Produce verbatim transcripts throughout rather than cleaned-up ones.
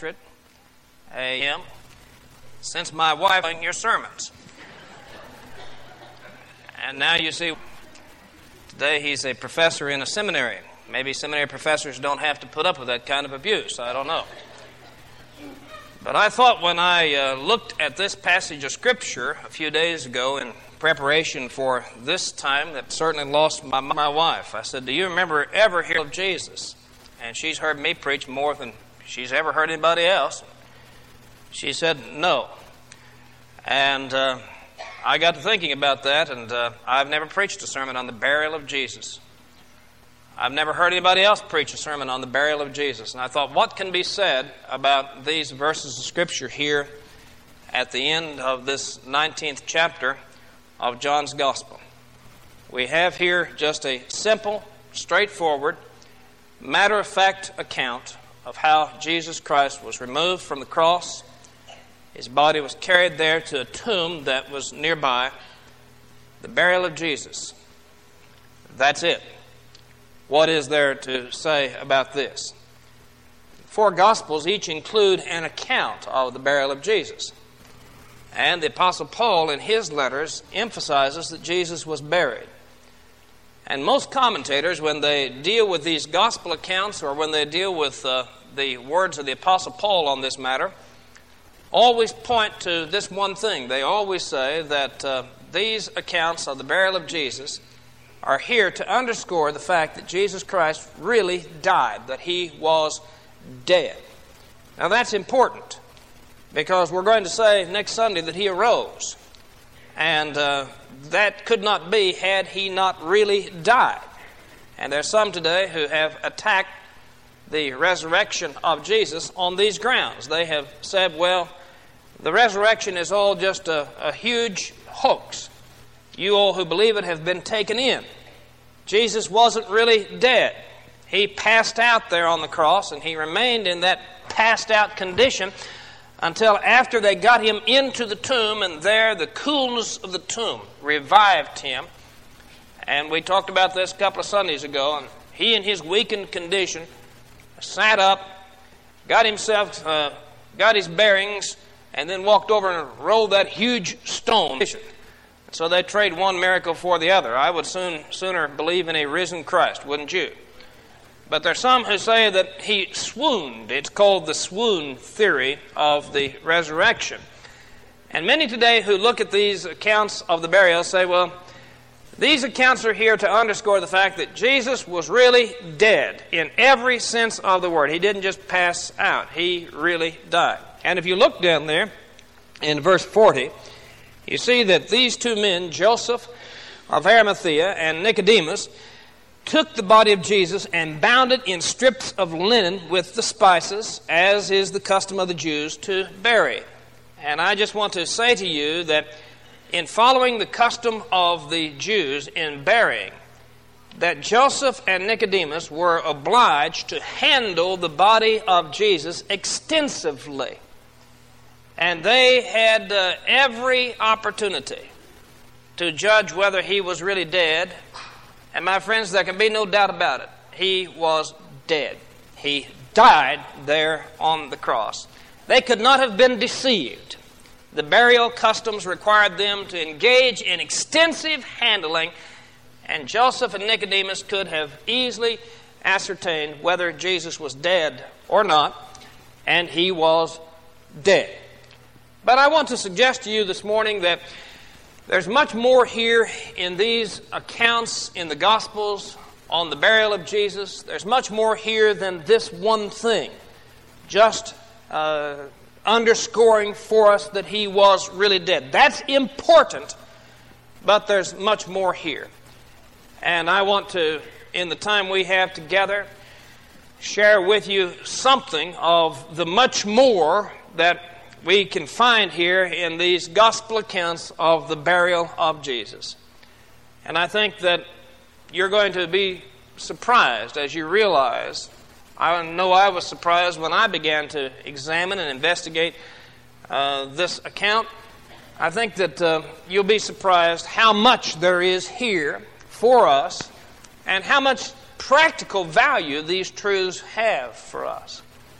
pastorate A M since my wife in your sermons. And now you see, today he's a professor in a seminary. Maybe seminary professors don't have to put up with that kind of abuse. I don't know. But I thought when I uh, looked at this passage of Scripture a few days ago in preparation for this time that certainly lost my, my wife, I said, do you remember ever hearing of Jesus? And she's heard me preach more than she's ever heard anybody else. She said, no. And uh, I got to thinking about that, and uh, I've never preached a sermon on the burial of Jesus. I've never heard anybody else preach a sermon on the burial of Jesus. And I thought, what can be said about these verses of Scripture here at the end of this nineteenth chapter of John's Gospel? We have here just a simple, straightforward, matter-of-fact account of how Jesus Christ was removed from the cross. His body was carried there to a tomb that was nearby. The burial of Jesus. That's it. What is there to say about this? Four Gospels each include an account of the burial of Jesus. And the Apostle Paul in his letters emphasizes that Jesus was buried. And most commentators, when they deal with these Gospel accounts or when they deal with uh, the words of the Apostle Paul on this matter, always point to this one thing. They always say that uh, these accounts of the burial of Jesus are here to underscore the fact that Jesus Christ really died, that he was dead. Now that's important because we're going to say next Sunday that he arose. And uh, that could not be had he not really died. And there's some today who have attacked the resurrection of Jesus on these grounds. They have said, well, the resurrection is all just a, a huge hoax. You all who believe it have been taken in. Jesus wasn't really dead. He passed out there on the cross, and he remained in that passed out condition until after they got him into the tomb, and there the coolness of the tomb revived him. And we talked about this a couple of Sundays ago, and he in his weakened condition sat up, got himself, uh, got his bearings, and then walked over and rolled that huge stone. So they trade one miracle for the other. I would soon sooner believe in a risen Christ, wouldn't you? But there are some who say that he swooned. It's called the swoon theory of the resurrection. And many today who look at these accounts of the burial say, well, these accounts are here to underscore the fact that Jesus was really dead in every sense of the word. He didn't just pass out. He really died. And if you look down there in verse forty, you see that these two men, Joseph of Arimathea and Nicodemus, took the body of Jesus and bound it in strips of linen with the spices, as is the custom of the Jews to bury. And I just want to say to you that in following the custom of the Jews in burying, that Joseph and Nicodemus were obliged to handle the body of Jesus extensively. And they had uh, every opportunity to judge whether he was really dead. And my friends, there can be no doubt about it. He was dead. He died there on the cross. They could not have been deceived. The burial customs required them to engage in extensive handling, and Joseph and Nicodemus could have easily ascertained whether Jesus was dead or not, and he was dead. But I want to suggest to you this morning that there's much more here in these accounts in the Gospels on the burial of Jesus. There's much more here than this one thing, just uh, underscoring for us that he was really dead. That's important, but there's much more here. And I want to, in the time we have together, share with you something of the much more that we can find here in these gospel accounts of the burial of Jesus. And I think that you're going to be surprised as you realize. I know I was surprised when I began to examine and investigate uh, this account. I think that uh, you'll be surprised how much there is here for us and how much practical value these truths have for us.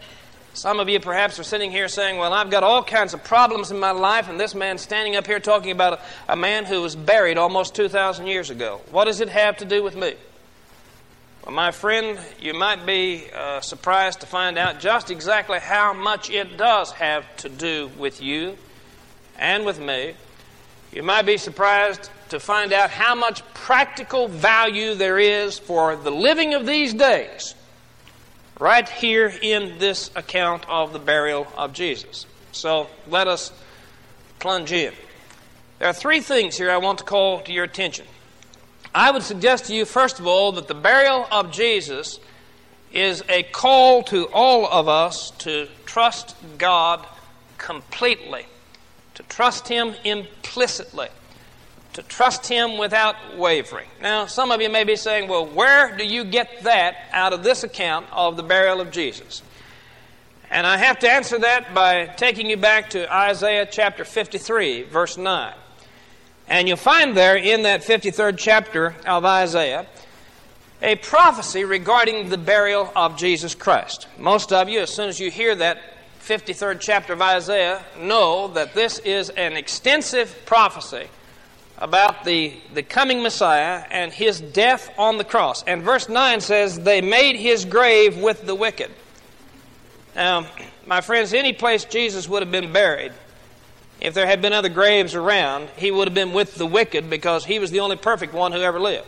Some of you perhaps are sitting here saying, well, I've got all kinds of problems in my life, and this man's standing up here talking about a, a man who was buried almost two thousand years ago. What does it have to do with me? Well, my friend, you might be uh, surprised to find out just exactly how much it does have to do with you and with me. You might be surprised to find out how much practical value there is for the living of these days right here in this account of the burial of Jesus. So let us plunge in. There are three things here I want to call to your attention. I would suggest to you, first of all, that the burial of Jesus is a call to all of us to trust God completely, to trust Him implicitly, to trust Him without wavering. Now, some of you may be saying, well, where do you get that out of this account of the burial of Jesus? And I have to answer that by taking you back to Isaiah chapter fifty-three, verse nine. And you'll find there in that fifty-third chapter of Isaiah a prophecy regarding the burial of Jesus Christ. Most of you, as soon as you hear that fifty-third chapter of Isaiah, know that this is an extensive prophecy about the, the coming Messiah and His death on the cross. And verse nine says, they made His grave with the wicked. Now, my friends, any place Jesus would have been buried, if there had been other graves around, He would have been with the wicked because He was the only perfect one who ever lived.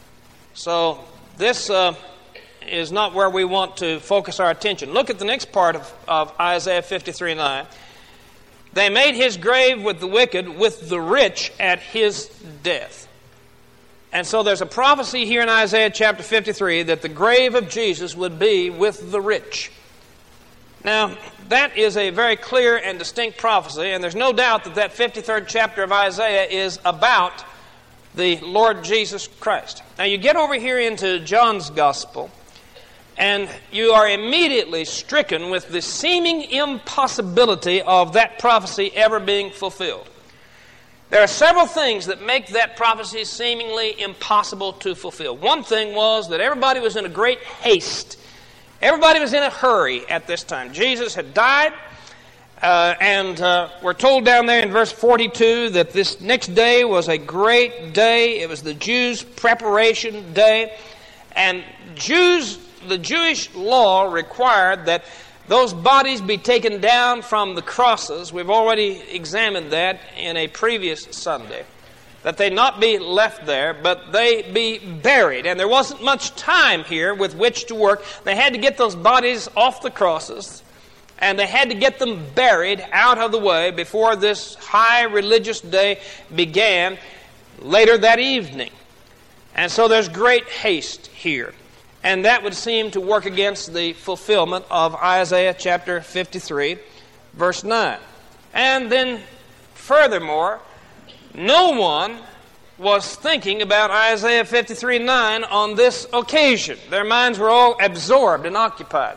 So this uh, is not where we want to focus our attention. Look at the next part of, of Isaiah fifty-three nine. They made His grave with the wicked, with the rich at His death. And so there's a prophecy here in Isaiah chapter fifty-three that the grave of Jesus would be with the rich. Now, that is a very clear and distinct prophecy, and there's no doubt that that fifty-third chapter of Isaiah is about the Lord Jesus Christ. Now, you get over here into John's Gospel, and you are immediately stricken with the seeming impossibility of that prophecy ever being fulfilled. There are several things that make that prophecy seemingly impossible to fulfill. One thing was that everybody was in a great haste. Everybody was in a hurry at this time. Jesus had died, uh, and uh, we're told down there in verse forty-two that this next day was a great day. It was the Jews' preparation day, and Jews, the Jewish law required that those bodies be taken down from the crosses. We've already examined that in a previous Sunday. That they not be left there, but they be buried. And there wasn't much time here with which to work. They had to get those bodies off the crosses, and they had to get them buried out of the way before this high religious day began later that evening. And so there's great haste here. And that would seem to work against the fulfillment of Isaiah chapter fifty-three, verse nine. And then, furthermore, no one was thinking about Isaiah fifty-three nine on this occasion. Their minds were all absorbed and occupied.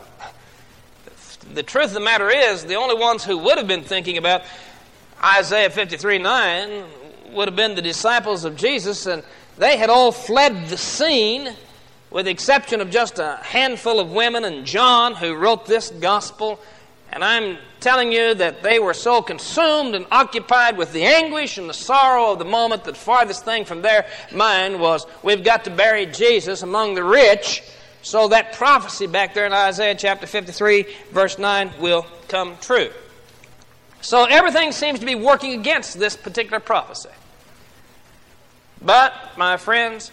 The truth of the matter is, the only ones who would have been thinking about Isaiah fifty-three nine would have been the disciples of Jesus, and they had all fled the scene, with the exception of just a handful of women and John, who wrote this gospel. And I'm telling you that they were so consumed and occupied with the anguish and the sorrow of the moment that the farthest thing from their mind was, we've got to bury Jesus among the rich, so that prophecy back there in Isaiah chapter fifty-three, verse nine, will come true. So everything seems to be working against this particular prophecy. But, my friends,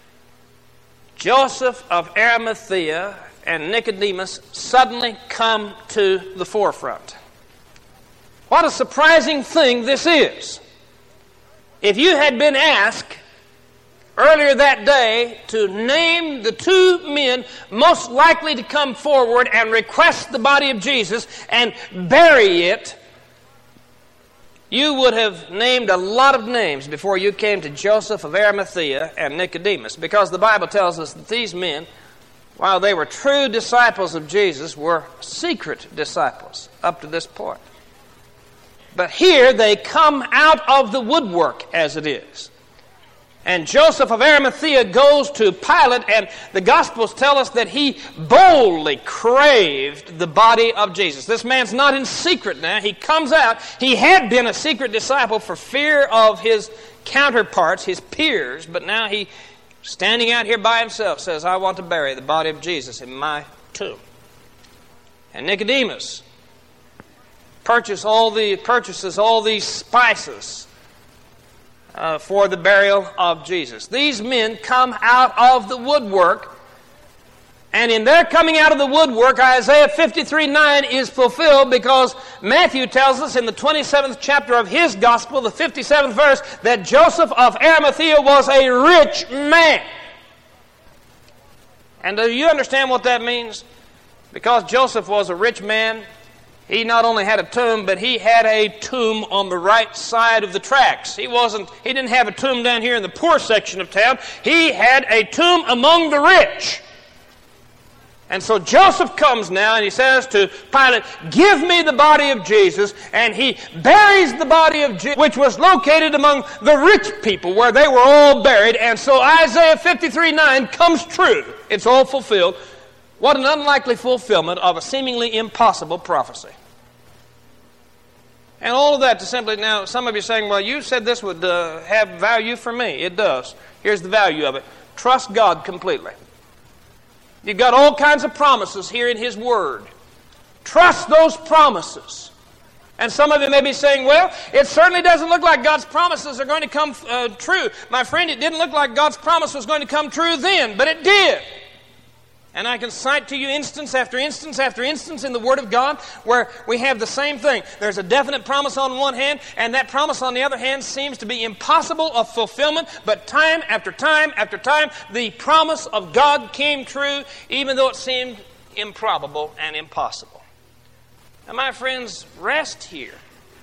Joseph of Arimathea and Nicodemus suddenly come to the forefront. What a surprising thing this is. If you had been asked earlier that day to name the two men most likely to come forward and request the body of Jesus and bury it, you would have named a lot of names before you came to Joseph of Arimathea and Nicodemus, because the Bible tells us that these men, while they were true disciples of Jesus, were secret disciples up to this point. But here they come out of the woodwork, as it is. And Joseph of Arimathea goes to Pilate, and the Gospels tell us that he boldly craved the body of Jesus. This man's not in secret now. He comes out. He had been a secret disciple for fear of his counterparts, his peers, but now he, standing out here by himself, says, I want to bury the body of Jesus in my tomb. And Nicodemus purchase all the, purchases all these spices Uh, for the burial of Jesus. These men come out of the woodwork, and in their coming out of the woodwork, Isaiah fifty-three nine is fulfilled, because Matthew tells us in the twenty-seventh chapter of his gospel, the fifty-seventh verse, that Joseph of Arimathea was a rich man. And do you understand what that means? Because Joseph was a rich man, he not only had a tomb, but he had a tomb on the right side of the tracks. He wasn't, he didn't have a tomb down here in the poor section of town. He had a tomb among the rich. And so Joseph comes now and he says to Pilate, give me the body of Jesus. And he buries the body of Jesus, which was located among the rich people where they were all buried. And so Isaiah fifty-three nine comes true. It's all fulfilled. What an unlikely fulfillment of a seemingly impossible prophecy. And all of that to simply, now some of you are saying, well, you said this would uh, have value for me. It does. Here's the value of it. Trust God completely. You've got all kinds of promises here in His Word. Trust those promises. And some of you may be saying, well, it certainly doesn't look like God's promises are going to come uh, true. My friend, it didn't look like God's promise was going to come true then, but it did. And I can cite to you instance after instance after instance in the Word of God where we have the same thing. There's a definite promise on one hand, and that promise on the other hand seems to be impossible of fulfillment. But time after time after time, the promise of God came true, even though it seemed improbable and impossible. Now, my friends, rest here.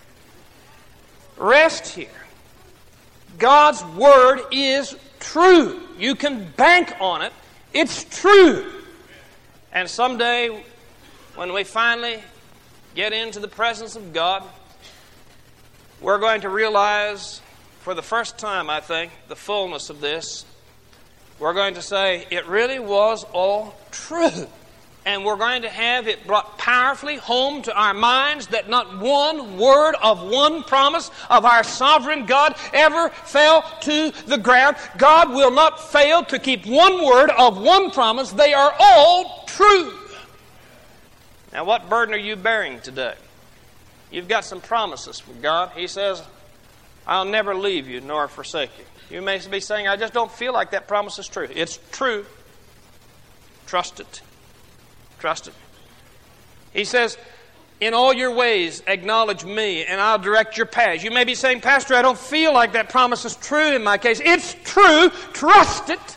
Rest here. God's Word is true. You can bank on it. It's true. And someday, when we finally get into the presence of God, we're going to realize, for the first time, I think, the fullness of this. We're going to say, it really was all true. And we're going to have it brought powerfully home to our minds that not one word of one promise of our sovereign God ever fell to the ground. God will not fail to keep one word of one promise. They are all true. Now, what burden are you bearing today? You've got some promises from God. He says, I'll never leave you nor forsake you. You may be saying, I just don't feel like that promise is true. It's true. Trust it. Trust it. He says, in all your ways, acknowledge me, and I'll direct your paths. You may be saying, Pastor, I don't feel like that promise is true in my case. It's true. Trust it.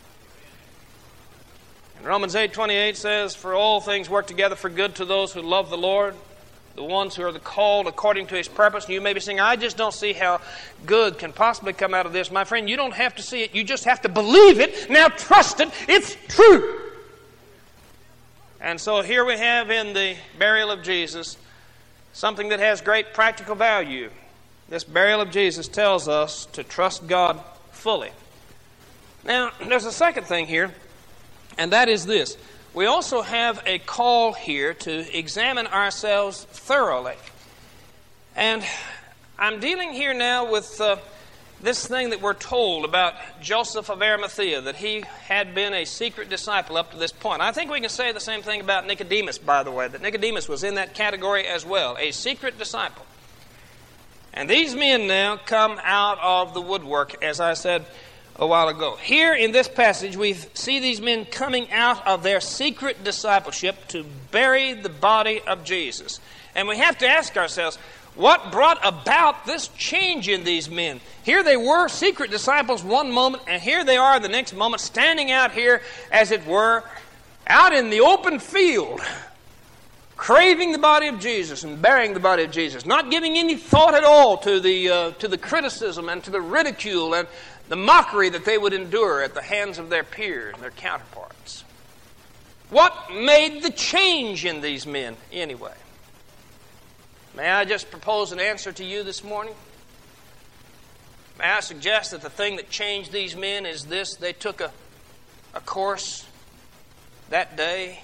And Romans eight twenty-eight says, for all things work together for good to those who love the Lord, the ones who are the called according to His purpose. And you may be saying, I just don't see how good can possibly come out of this. My friend, you don't have to see it. You just have to believe it. Now trust it. It's true. And so here we have in the burial of Jesus something that has great practical value. This burial of Jesus tells us to trust God fully. Now, there's a second thing here, and that is this. We also have a call here to examine ourselves thoroughly. And I'm dealing here now with uh, this thing that we're told about Joseph of Arimathea, that he had been a secret disciple up to this point. I think we can say the same thing about Nicodemus, by the way, that Nicodemus was in that category as well, a secret disciple. And these men now come out of the woodwork, as I said a while ago. Here in this passage, we see these men coming out of their secret discipleship to bury the body of Jesus. And we have to ask ourselves, what brought about this change in these men? Here they were, secret disciples one moment, and here they are the next moment, standing out here, as it were, out in the open field, craving the body of Jesus and burying the body of Jesus, not giving any thought at all to the uh, to the criticism and to the ridicule and the mockery that they would endure at the hands of their peers, their counterparts. What made the change in these men anyway? May I just propose an answer to you this morning? May I suggest that the thing that changed these men is this: they took a, a course that day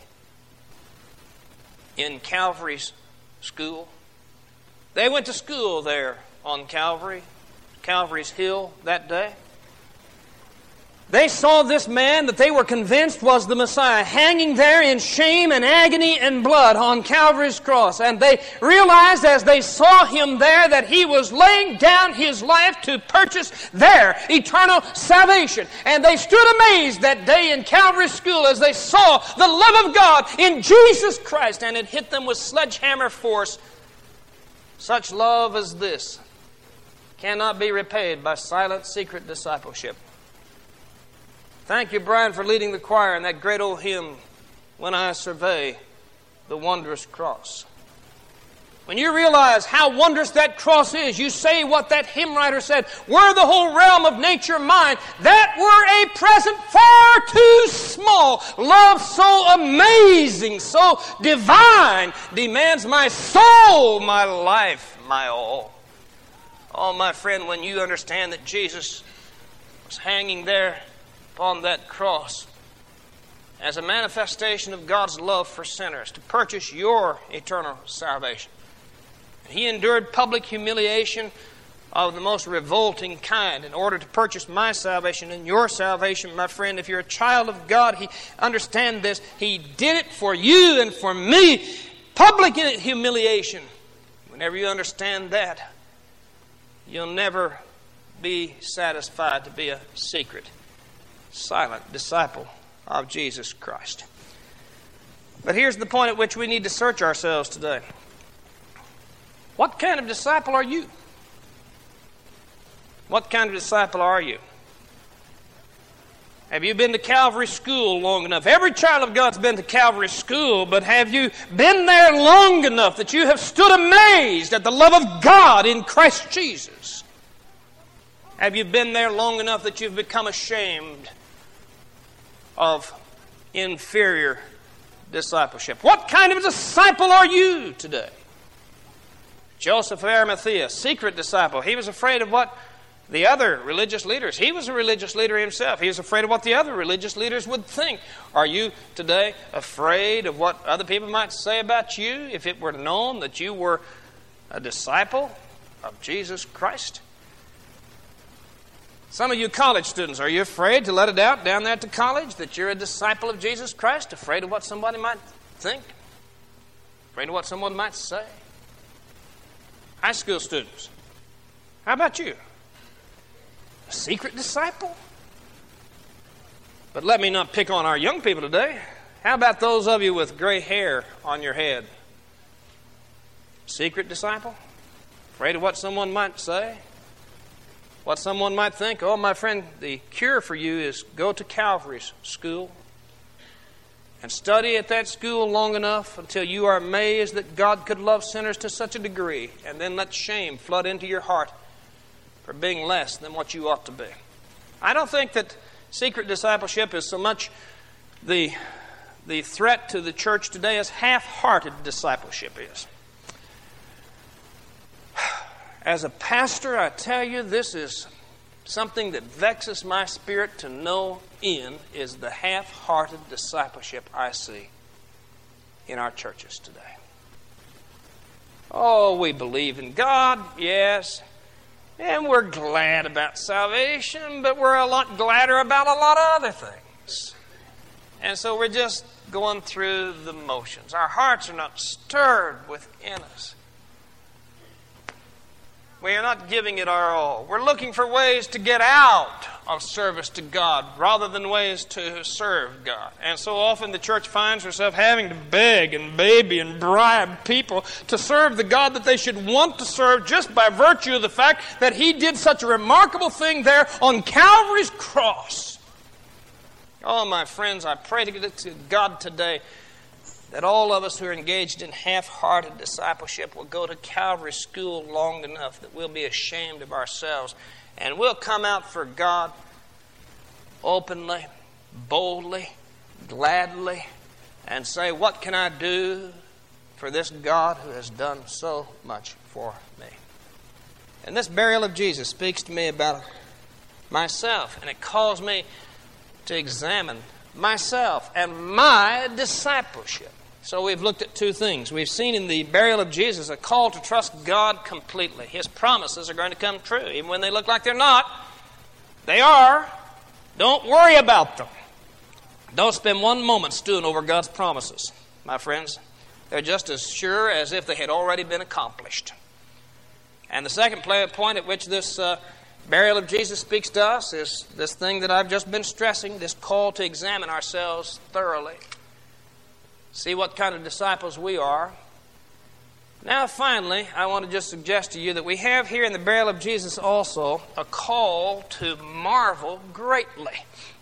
in Calvary's school. They went to school there on Calvary, Calvary's hill that day. They saw this man that they were convinced was the Messiah hanging there in shame and agony and blood on Calvary's cross. And they realized as they saw him there that he was laying down his life to purchase their eternal salvation. And they stood amazed that day in Calvary's school as they saw the love of God in Jesus Christ. And it hit them with sledgehammer force. Such love as this cannot be repaid by silent, secret discipleship. Thank you, Brian, for leading the choir in that great old hymn, When I Survey the Wondrous Cross. When you realize how wondrous that cross is, you say what that hymn writer said: were the whole realm of nature mine, that were a present far too small. Love so amazing, so divine, demands my soul, my life, my all. Oh, my friend, when you understand that Jesus was hanging there upon that cross as a manifestation of God's love for sinners to purchase your eternal salvation. And He endured public humiliation of the most revolting kind in order to purchase my salvation and your salvation, my friend. If you're a child of God, He understand this. He did it for you and for me. Public humiliation. Whenever you understand that, you'll never be satisfied to be a secret, silent disciple of Jesus Christ. But here's the point at which we need to search ourselves today. What kind of disciple are you? What kind of disciple are you? Have you been to Calvary School long enough? Every child of God's been to Calvary School, but have you been there long enough that you have stood amazed at the love of God in Christ Jesus? Have you been there long enough that you've become ashamed of inferior discipleship? What kind of disciple are you today? Joseph of Arimathea, secret disciple. He was afraid of what the other religious leaders. He was a religious leader himself. He was afraid of what the other religious leaders would think. Are you today afraid of what other people might say about you if it were known that you were a disciple of Jesus Christ? Some of you college students, are you afraid to let it out down there at the college that you're a disciple of Jesus Christ? Afraid of what somebody might think? Afraid of what someone might say? High school students, how about you? A secret disciple? But let me not pick on our young people today. How about those of you with gray hair on your head? Secret disciple? Afraid of what someone might say? What someone might think? Oh, my friend, the cure for you is go to Calvary's school and study at that school long enough until you are amazed that God could love sinners to such a degree, and then let shame flood into your heart for being less than what you ought to be. I don't think that secret discipleship is so much the, the threat to the church today as half-hearted discipleship is. As a pastor, I tell you, this is something that vexes my spirit to no end, is the half-hearted discipleship I see in our churches today. Oh, we believe in God, yes, and we're glad about salvation, but we're a lot gladder about a lot of other things. And so we're just going through the motions. Our hearts are not stirred within us. We are not giving it our all. We're looking for ways to get out of service to God rather than ways to serve God. And so often the church finds herself having to beg and baby and bribe people to serve the God that they should want to serve just by virtue of the fact that He did such a remarkable thing there on Calvary's cross. Oh, my friends, I pray to God today that all of us who are engaged in half-hearted discipleship will go to Calvary School long enough that we'll be ashamed of ourselves and we'll come out for God openly, boldly, gladly, and say, what can I do for this God who has done so much for me? And this burial of Jesus speaks to me about myself, and it calls me to examine myself and my discipleship. So we've looked at two things. We've seen in the burial of Jesus a call to trust God completely. His promises are going to come true. Even when they look like they're not, they are. Don't worry about them. Don't spend one moment stewing over God's promises, my friends. They're just as sure as if they had already been accomplished. And the second point at which this uh, burial of Jesus speaks to us is this thing that I've just been stressing, this call to examine ourselves thoroughly. See what kind of disciples we are. Now, finally, I want to just suggest to you that we have here in the burial of Jesus also a call to marvel greatly.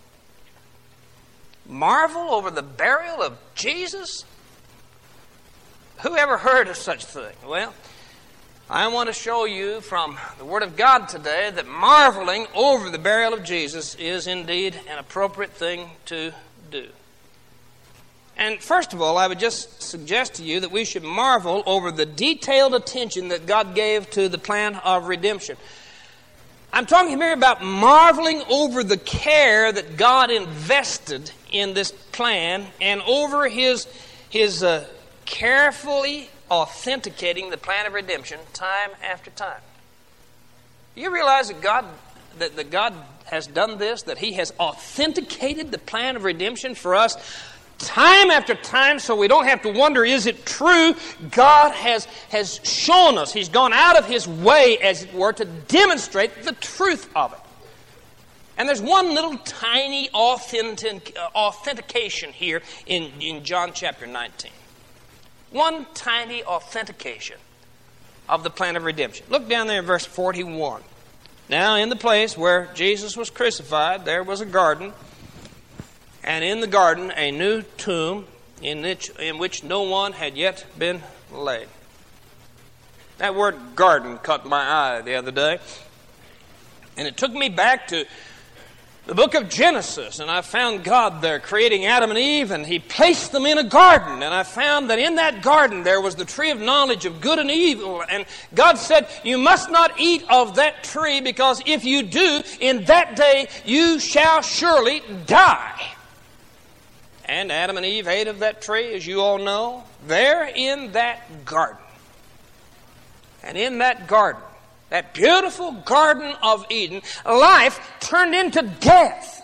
Marvel over the burial of Jesus? Who ever heard of such a thing? Well, I want to show you from the Word of God today that marveling over the burial of Jesus is indeed an appropriate thing to do. And first of all, I would just suggest to you that we should marvel over the detailed attention that God gave to the plan of redemption. I'm talking here about marveling over the care that God invested in this plan and over His, his uh, carefully authenticating the plan of redemption time after time. You realize that God, that, that God has done this, that He has authenticated the plan of redemption for us time after time, so we don't have to wonder, is it true? God has, has shown us. He's gone out of His way, as it were, to demonstrate the truth of it. And there's one little tiny authentic, uh, authentication here in, in John chapter nineteen. One tiny authentication of the plan of redemption. Look down there in verse forty-one. Now, in the place where Jesus was crucified, there was a garden, and in the garden a new tomb in which, in which no one had yet been laid. That word garden caught my eye the other day, and it took me back to the book of Genesis, and I found God there creating Adam and Eve, and He placed them in a garden, and I found that in that garden there was the tree of knowledge of good and evil, and God said, you must not eat of that tree, because if you do, in that day you shall surely die. And Adam and Eve ate of that tree, as you all know, there in that garden. And in that garden, that beautiful Garden of Eden, life turned into death.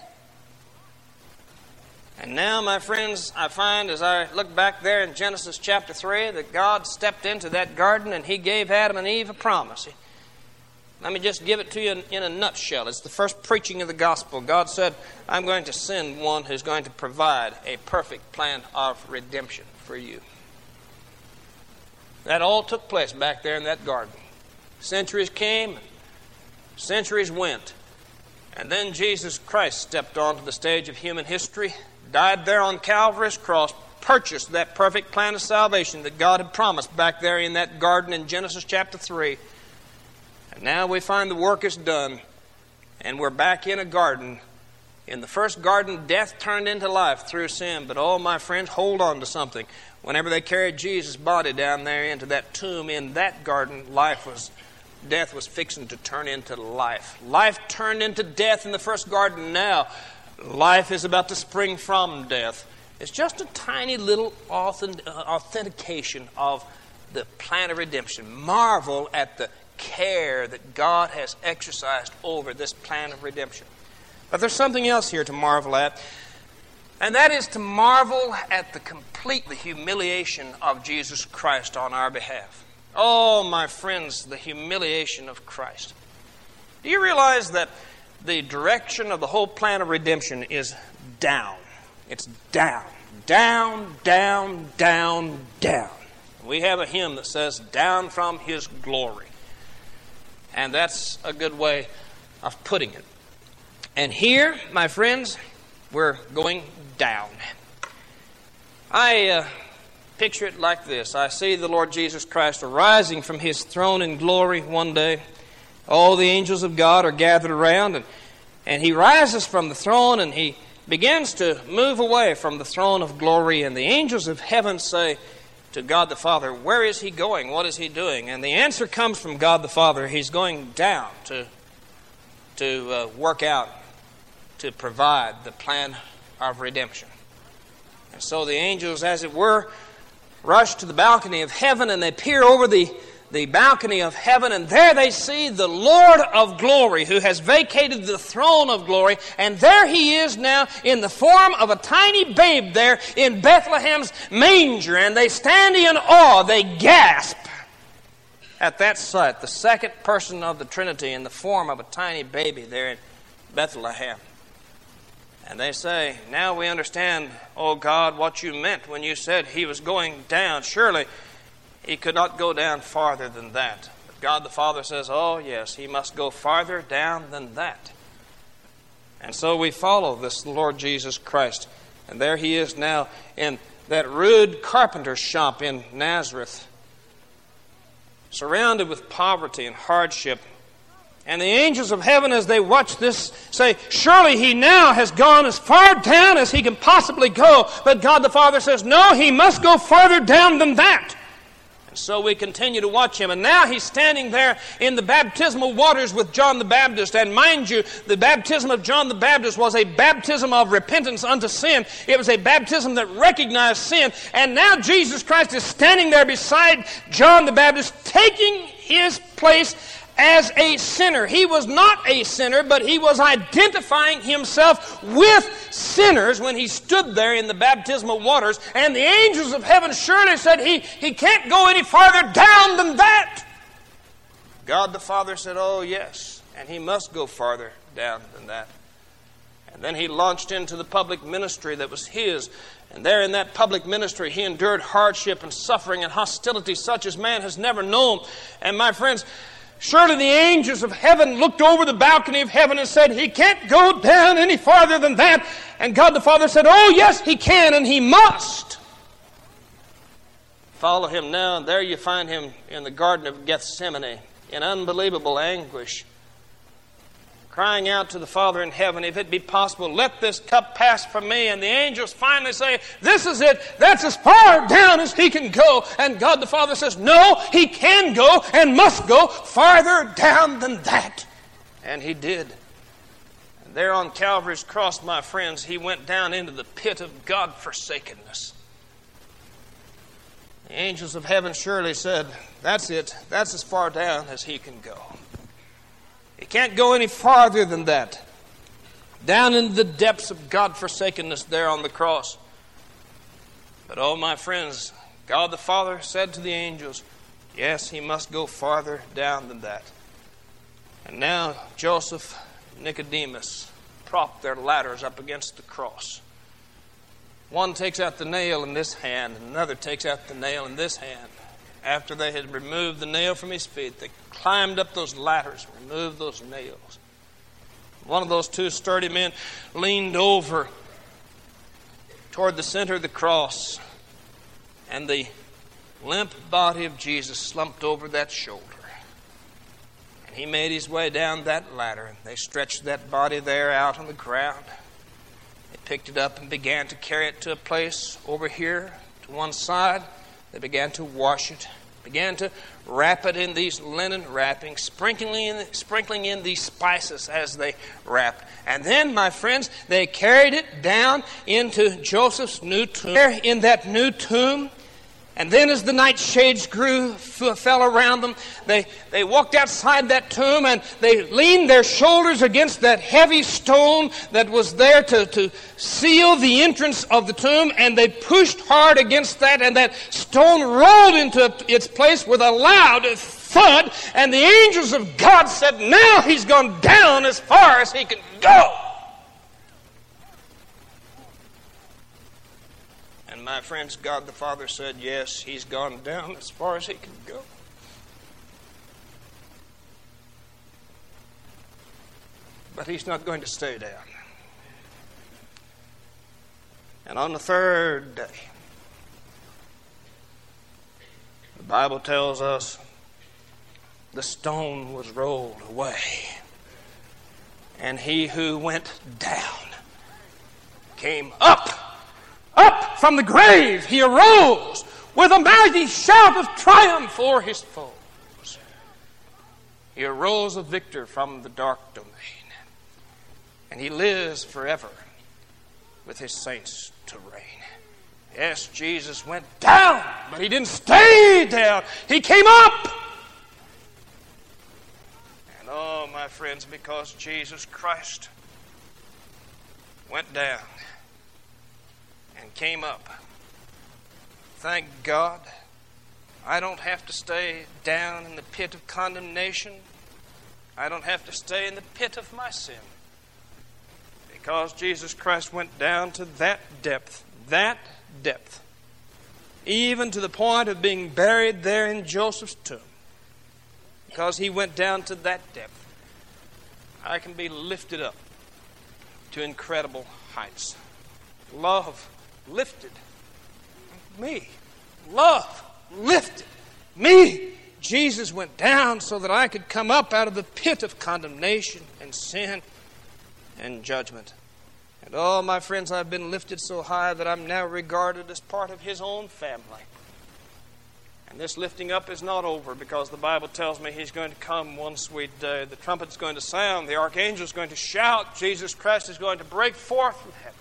And now, my friends, I find as I look back there in Genesis chapter three that God stepped into that garden and He gave Adam and Eve a promise. Let me just give it to you in, in a nutshell. It's the first preaching of the gospel. God said, I'm going to send one who's going to provide a perfect plan of redemption for you. That all took place back there in that garden. Centuries came, centuries went, and then Jesus Christ stepped onto the stage of human history, died there on Calvary's cross, purchased that perfect plan of salvation that God had promised back there in that garden in Genesis chapter three. And now we find the work is done, and we're back in a garden. In the first garden, death turned into life through sin. But oh, my friends, hold on to something. Whenever they carried Jesus' body down there into that tomb in that garden, life was, death was fixing to turn into life. Life turned into death in the first garden. Now, life is about to spring from death. It's just a tiny little authentication of the plan of redemption. Marvel at the care that God has exercised over this plan of redemption. But there's something else here to marvel at, and that is to marvel at the complete the humiliation of Jesus Christ on our behalf. Oh, my friends, the humiliation of Christ. Do you realize that the direction of the whole plan of redemption is down? It's down, down, down, down, down. We have a hymn that says, down from His glory. And that's a good way of putting it. And here, my friends, we're going down. I uh, picture it like this. I see the Lord Jesus Christ arising from His throne in glory one day. All the angels of God are gathered around, and, and He rises from the throne, and He begins to move away from the throne of glory. And the angels of heaven say, to God the Father, where is he going? What is he doing? And the answer comes from God the Father. He's going down to, to uh, work out, to provide the plan of redemption. And so the angels, as it were, rush to the balcony of heaven, and they peer over the, the balcony of heaven, and there they see the Lord of glory, who has vacated the throne of glory, and there he is now in the form of a tiny babe there in Bethlehem's manger, and they stand in awe, they gasp at that sight, the second person of the Trinity in the form of a tiny baby there in Bethlehem. And they say, now we understand, oh God, what you meant when you said he was going down. Surely he could not go down farther than that. But God the Father says, oh yes, he must go farther down than that. And so we follow this Lord Jesus Christ. And there he is now in that rude carpenter shop in Nazareth, surrounded with poverty and hardship. And the angels of heaven, as they watch this, say, surely he now has gone as far down as he can possibly go. But God the Father says, no, he must go farther down than that. And so we continue to watch him. And now he's standing there in the baptismal waters with John the Baptist. And mind you, the baptism of John the Baptist was a baptism of repentance unto sin. It was a baptism that recognized sin. And now Jesus Christ is standing there beside John the Baptist, taking his place as a sinner. He was not a sinner, but he was identifying himself with sinners when he stood there in the baptismal waters. And the angels of heaven surely said, he, he can't go any farther down than that. God the Father said, oh yes, and he must go farther down than that. And then he launched into the public ministry that was his. And there in that public ministry, he endured hardship and suffering and hostility such as man has never known. And my friends, surely the angels of heaven looked over the balcony of heaven and said, he can't go down any farther than that. And God the Father said, oh yes, he can and he must. Follow him now, and there you find him in the Garden of Gethsemane in unbelievable anguish, crying out to the Father in heaven, if it be possible, let this cup pass from me. And the angels finally say, this is it. That's as far down as he can go. And God the Father says, no, he can go and must go farther down than that. And he did. And there on Calvary's cross, my friends, he went down into the pit of God-forsakenness. The angels of heaven surely said, that's it. That's as far down as he can go. He can't go any farther than that. Down into the depths of God-forsakenness there on the cross. But oh, my friends, God the Father said to the angels, yes, he must go farther down than that. And now Joseph and Nicodemus prop their ladders up against the cross. One takes out the nail in this hand, and another takes out the nail in this hand. After they had removed the nail from his feet, they climbed up those ladders and removed those nails. One of those two sturdy men leaned over toward the center of the cross, and the limp body of Jesus slumped over that shoulder. And he made his way down that ladder, and they stretched that body there out on the ground. They picked it up and began to carry it to a place over here to one side. They began to wash it, began to wrap it in these linen wrappings, sprinkling in, sprinkling in these spices as they wrapped. And then, my friends, they carried it down into Joseph's new tomb. There in that new tomb, and then as the night shades grew, fell around them, they, they walked outside that tomb and they leaned their shoulders against that heavy stone that was there to, to seal the entrance of the tomb, and they pushed hard against that, and that stone rolled into its place with a loud thud, and the angels of God said, now he's gone down as far as he can go. My friends, God the Father said, yes, he's gone down as far as he can go. But he's not going to stay down. And on the third day, the Bible tells us the stone was rolled away. And he who went down came up. Up from the grave he arose with a mighty shout of triumph o'er his foes. He arose a victor from the dark domain, and he lives forever with his saints to reign. Yes, Jesus went down, but he didn't stay down. He came up. And oh, my friends, because Jesus Christ went down and came up, thank God, I don't have to stay down in the pit of condemnation. I don't have to stay in the pit of my sin. Because Jesus Christ went down to that depth, that depth, even to the point of being buried there in Joseph's tomb. Because he went down to that depth, I can be lifted up to incredible heights. Love lifted me. Love lifted me. Jesus went down so that I could come up out of the pit of condemnation and sin and judgment. And oh, my friends, I've been lifted so high that I'm now regarded as part of his own family. And this lifting up is not over, because the Bible tells me he's going to come one sweet day. The trumpet's going to sound. The archangel's going to shout. Jesus Christ is going to break forth from heaven.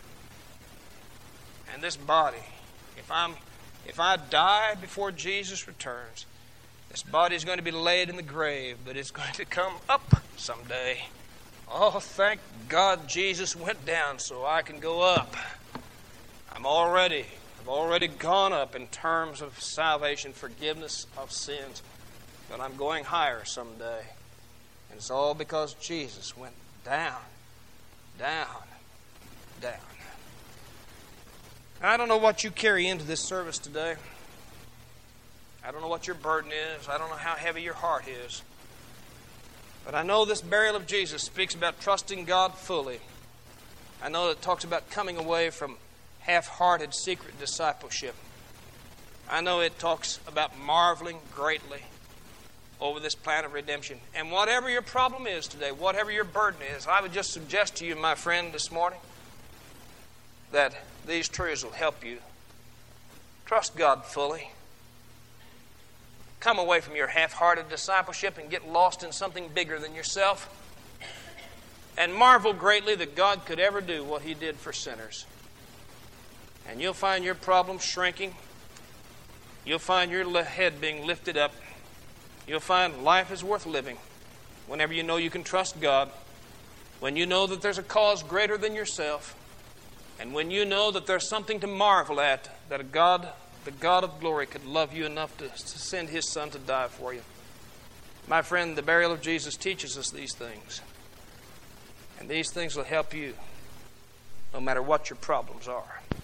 And this body, if I'm, if I die before Jesus returns, this body is going to be laid in the grave, but it's going to come up someday. Oh, thank God Jesus went down so I can go up. I'm already, I've already gone up in terms of salvation, forgiveness of sins, but I'm going higher someday. And it's all because Jesus went down, down, down. I don't know what you carry into this service today. I don't know what your burden is. I don't know how heavy your heart is. But I know this burial of Jesus speaks about trusting God fully. I know it talks about coming away from half-hearted secret discipleship. I know it talks about marveling greatly over this plan of redemption. And whatever your problem is today, whatever your burden is, I would just suggest to you, my friend, this morning, that these truths will help you. Trust God fully. Come away from your half-hearted discipleship and get lost in something bigger than yourself. And marvel greatly that God could ever do what he did for sinners. And you'll find your problems shrinking. You'll find your head being lifted up. You'll find life is worth living whenever you know you can trust God. When you know that there's a cause greater than yourself. And when you know that there's something to marvel at, that a God... the God of glory could love you enough to, to send his Son to die for you. My friend, the burial of Jesus teaches us these things. And these things will help you no matter what your problems are.